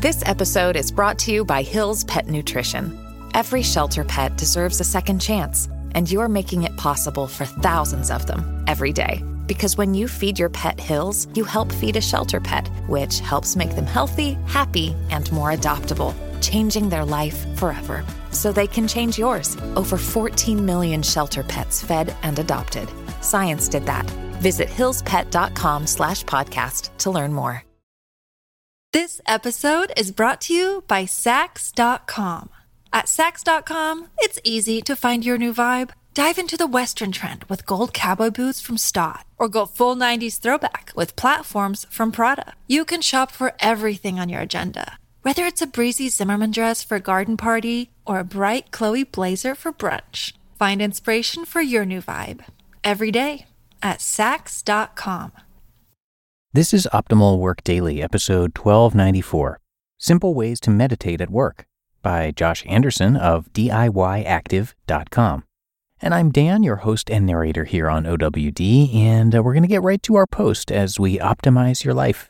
This episode is brought to you by Hill's Pet Nutrition. Every shelter pet deserves a second chance, and you're making it possible for thousands of them every day. Because when you feed your pet Hill's, you help feed a shelter pet, which helps make them healthy, happy, and more adoptable, changing their life forever. So they can change yours. Over 14 million shelter pets fed and adopted. Science did that. Visit hillspet.com/podcast to learn more. This episode is brought to you by Sax.com. At Sax.com, it's easy to find your new vibe. Dive into the Western trend with gold cowboy boots from Stott, or go full 90s throwback with platforms from Prada. You can shop for everything on your agenda, whether it's a breezy Zimmermann dress for a garden party or a bright Chloe blazer for brunch. Find inspiration for your new vibe every day at Sax.com. This is Optimal Work Daily, episode 1294, Simple Ways to Meditate at Work, by Josh Anderson of DIYactive.com. And I'm Dan, your host and narrator here on OWD, and we're going to get right to our post as we optimize your life.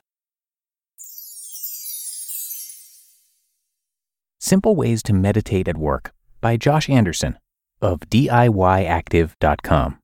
Simple Ways to Meditate at Work, by Josh Anderson of DIYactive.com.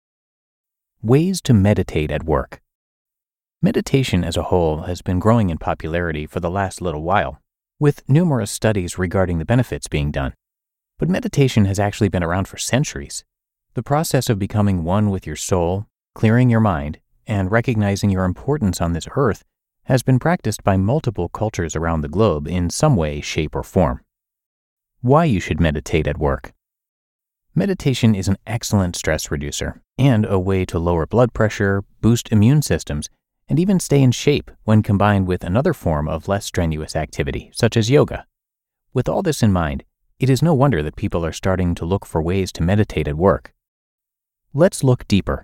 Ways to meditate at work. Meditation as a whole has been growing in popularity for the last little while, with numerous studies regarding the benefits being done. But meditation has actually been around for centuries. The process of becoming one with your soul, clearing your mind, and recognizing your importance on this earth has been practiced by multiple cultures around the globe in some way, shape, or form. Why you should meditate at work. Meditation is an excellent stress reducer and a way to lower blood pressure, boost immune systems, and even stay in shape when combined with another form of less strenuous activity, such as yoga. With all this in mind, it is no wonder that people are starting to look for ways to meditate at work. Let's look deeper.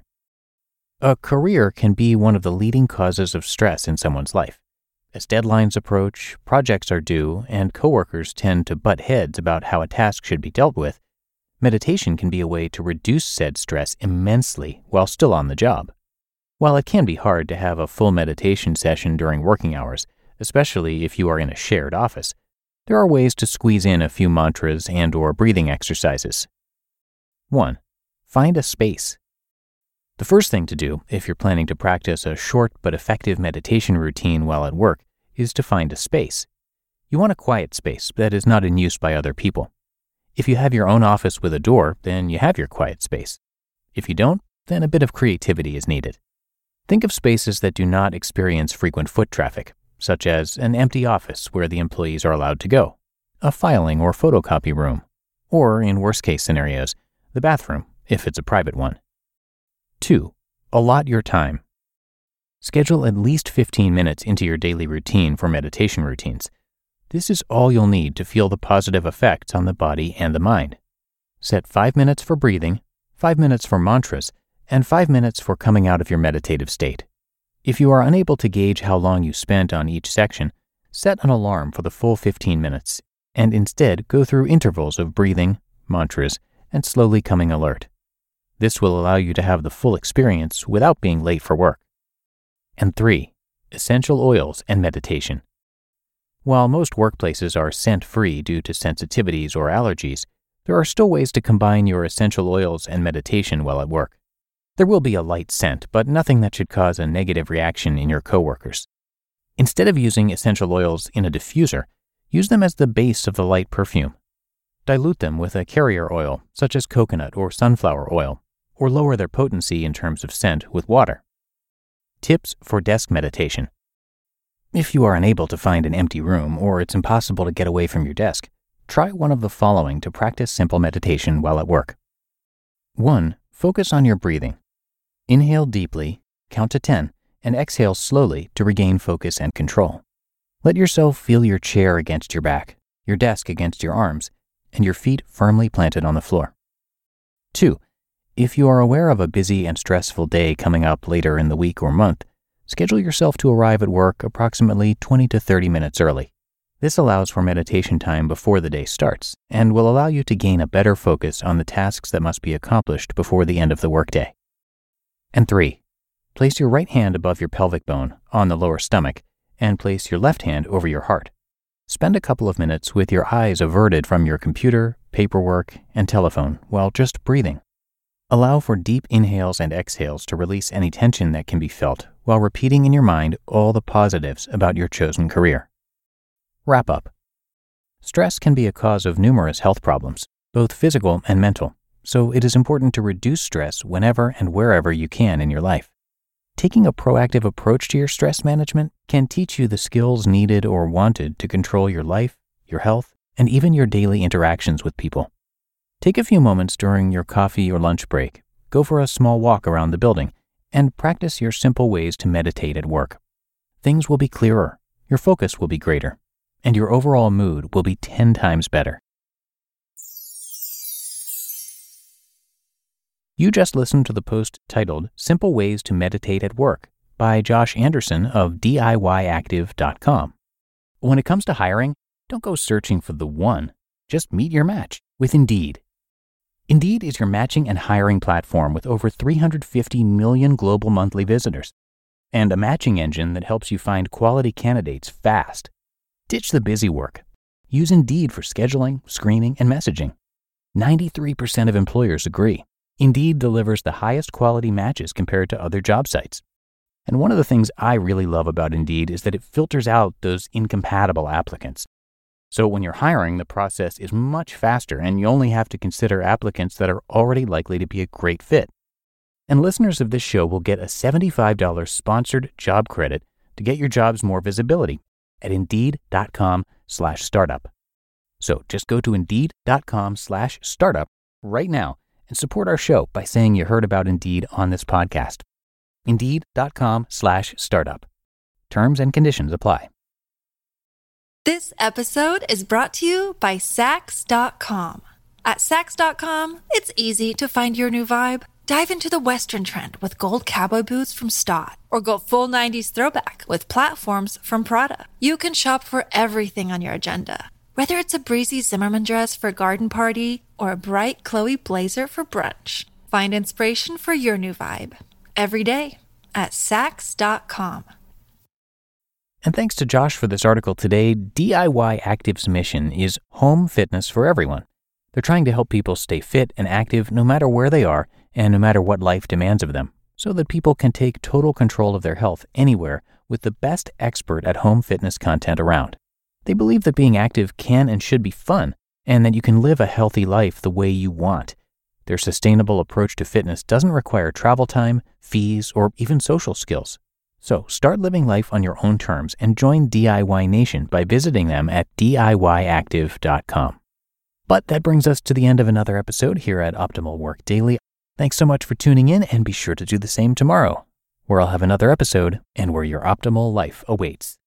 A career can be one of the leading causes of stress in someone's life. As deadlines approach, projects are due, and coworkers tend to butt heads about how a task should be dealt with, meditation can be a way to reduce said stress immensely while still on the job. While it can be hard to have a full meditation session during working hours, especially if you are in a shared office, there are ways to squeeze in a few mantras and/or breathing exercises. 1. Find a space. The first thing to do, if you're planning to practice a short but effective meditation routine while at work, is to find a space. You want a quiet space that is not in use by other people. If you have your own office with a door, then you have your quiet space. If you don't, then a bit of creativity is needed. Think of spaces that do not experience frequent foot traffic, such as an empty office where the employees are allowed to go, a filing or photocopy room, or, in worst-case scenarios, the bathroom, if it's a private one. 2. Allot your time. Schedule at least 15 minutes into your daily routine for meditation routines. This is all you'll need to feel the positive effects on the body and the mind. Set 5 minutes for breathing, 5 minutes for mantras, and 5 minutes for coming out of your meditative state. If you are unable to gauge how long you spent on each section, set an alarm for the full 15 minutes, and instead go through intervals of breathing, mantras, and slowly coming alert. This will allow you to have the full experience without being late for work. And 3. Essential oils and meditation. While most workplaces are scent-free due to sensitivities or allergies, there are still ways to combine your essential oils and meditation while at work. There will be a light scent, but nothing that should cause a negative reaction in your coworkers. Instead of using essential oils in a diffuser, use them as the base of the light perfume. Dilute them with a carrier oil, such as coconut or sunflower oil, or lower their potency in terms of scent with water. Tips for desk meditation. If you are unable to find an empty room or it's impossible to get away from your desk, try one of the following to practice simple meditation while at work. 1. Focus on your breathing. Inhale deeply, count to 10, and exhale slowly to regain focus and control. Let yourself feel your chair against your back, your desk against your arms, and your feet firmly planted on the floor. 2. If you are aware of a busy and stressful day coming up later in the week or month, schedule yourself to arrive at work approximately 20 to 30 minutes early. This allows for meditation time before the day starts and will allow you to gain a better focus on the tasks that must be accomplished before the end of the workday. And 3. Place your right hand above your pelvic bone on the lower stomach and place your left hand over your heart. Spend a couple of minutes with your eyes averted from your computer, paperwork, and telephone while just breathing. Allow for deep inhales and exhales to release any tension that can be felt while repeating in your mind all the positives about your chosen career. Wrap up. Stress can be a cause of numerous health problems, both physical and mental, so it is important to reduce stress whenever and wherever you can in your life. Taking a proactive approach to your stress management can teach you the skills needed or wanted to control your life, your health, and even your daily interactions with people. Take a few moments during your coffee or lunch break, go for a small walk around the building, and practice your simple ways to meditate at work. Things will be clearer, your focus will be greater, and your overall mood will be 10 times better. You just listened to the post titled Simple Ways to Meditate at Work by Josh Anderson of DIYactive.com. When it comes to hiring, don't go searching for the one. Just meet your match with Indeed. Indeed is your matching and hiring platform with over 350 million global monthly visitors and a matching engine that helps you find quality candidates fast. Ditch the busy work. Use Indeed for scheduling, screening, and messaging. 93% of employers agree. Indeed delivers the highest quality matches compared to other job sites. And one of the things I really love about Indeed is that it filters out those incompatible applicants. So when you're hiring, the process is much faster and you only have to consider applicants that are already likely to be a great fit. And listeners of this show will get a $75 sponsored job credit to get your jobs more visibility at Indeed.com/startup. So just go to Indeed.com/startup right now and support our show by saying you heard about Indeed on this podcast. Indeed.com/startup. Terms and conditions apply. This episode is brought to you by Sax.com. At Sax.com, it's easy to find your new vibe. Dive into the Western trend with gold cowboy boots from Stott, or go full 90s throwback with platforms from Prada. You can shop for everything on your agenda, whether it's a breezy Zimmermann dress for a garden party or a bright Chloe blazer for brunch. Find inspiration for your new vibe every day at Sax.com. And thanks to Josh for this article today. DIY Active's mission is home fitness for everyone. They're trying to help people stay fit and active no matter where they are and no matter what life demands of them, so that people can take total control of their health anywhere with the best expert at home fitness content around. They believe that being active can and should be fun, and that you can live a healthy life the way you want. Their sustainable approach to fitness doesn't require travel time, fees, or even social skills. So start living life on your own terms and join DIY Nation by visiting them at DIYactive.com. But that brings us to the end of another episode here at Optimal Work Daily. Thanks so much for tuning in, and be sure to do the same tomorrow, where I'll have another episode and where your optimal life awaits.